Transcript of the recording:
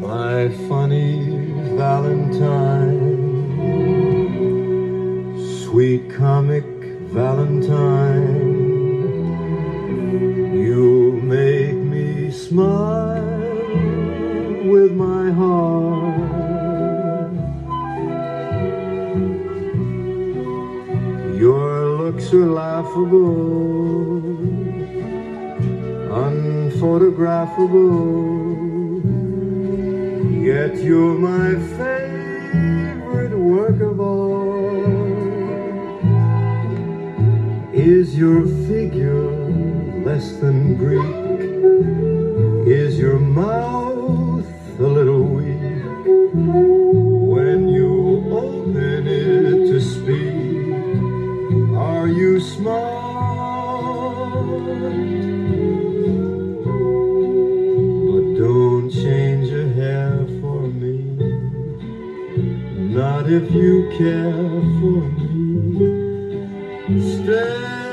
My funny Valentine, sweet comic Valentine, you make me smile with my heart. Your looks are laughable, unphotographable, yet you're my favorite work of art. Is your figure less than Greek? Is your mouth a little weak? When you open it to speak, are you smart? But don't change your hair for me, not if you care for me. Stay